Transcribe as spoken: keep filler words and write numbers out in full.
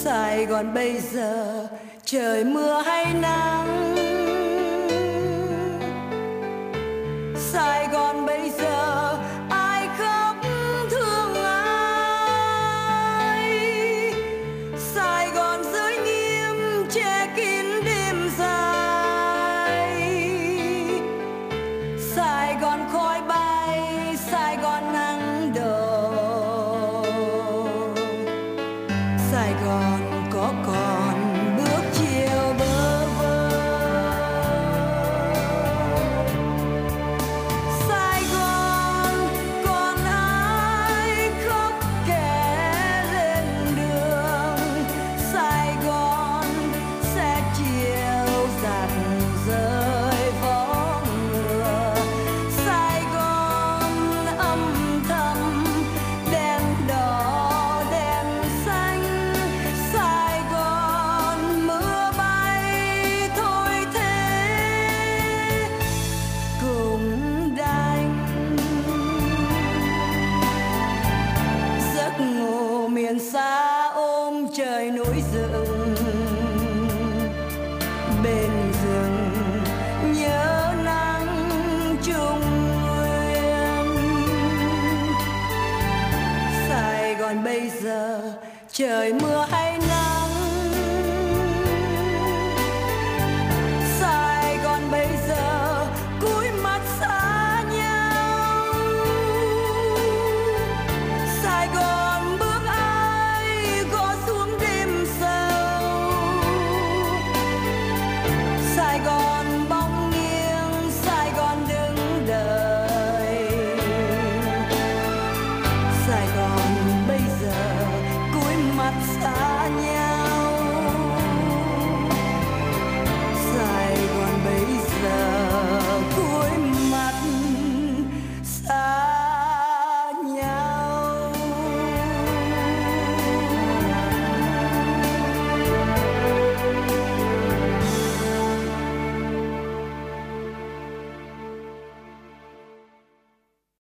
Sài Gòn bây giờ trời mưa hay nắng, Sài Gòn bây giờ ai khóc thương ai, Sài Gòn giới nghiêm che kín đêm dài, Sài Gòn khói bay, Sài Gòn nắng đổ, Sài Gòn có còn bước chiều bơ vơ. Sài Gòn còn ai khóc kẻ lên đường, Sài Gòn sẽ chiều dạt rơi vó ngựa, Sài Gòn âm thầm đèn đỏ đèn xanh, Sài Gòn mưa bay thôi thế cũng đành. Giấc ngủ miền xa ôm trời núi rừng, bên rừng nhớ nắng Trung Nguyên. Sài Gòn bây giờ trời mưa hay